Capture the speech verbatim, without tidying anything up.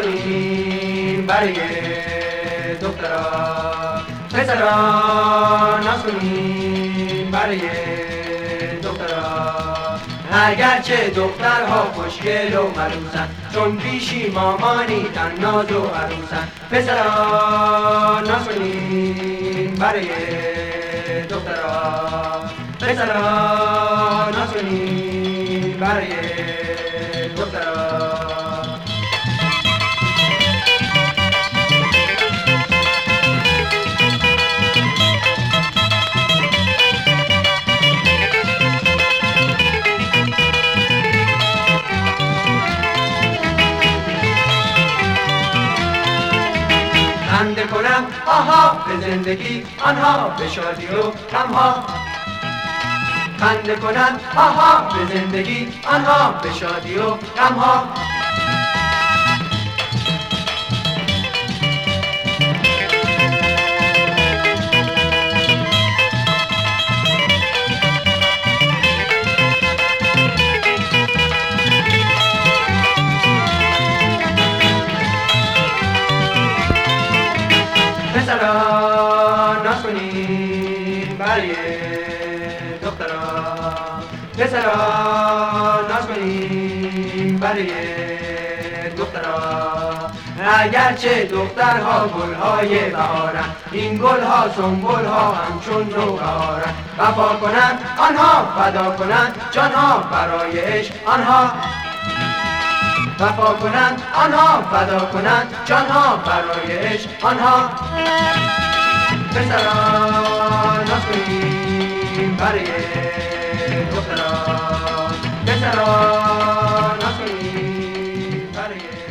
کنین برای دخترا، پسرا ناز کنین برای دخترا. اگرچه دخترها خوشگل و ملوسن، چون پیشی مامانی تن ناز و عروسن. پسرا ناز کنین برای دخترا، پسرا ناز کنین برای دخترا. خنده کنم آها به زندگی، آنها به شادی و غمها. خنده کنم آها به زندگی، آنها به شادی و غمها. پسرا ناز کنین برای دخترا، پسرا ناز کنین برای دخترا. اگرچه دخترها گلهای بهارن، این گلها سنبلها همچون نوبهارن. وفا کنند آنها فدا کنند جانها برای عشق آنها. وفا کنند آنها فدا کنند جانها برای عشق آنها. پسرا ناز کنین برای دخترا، پسرا ناز کنین برای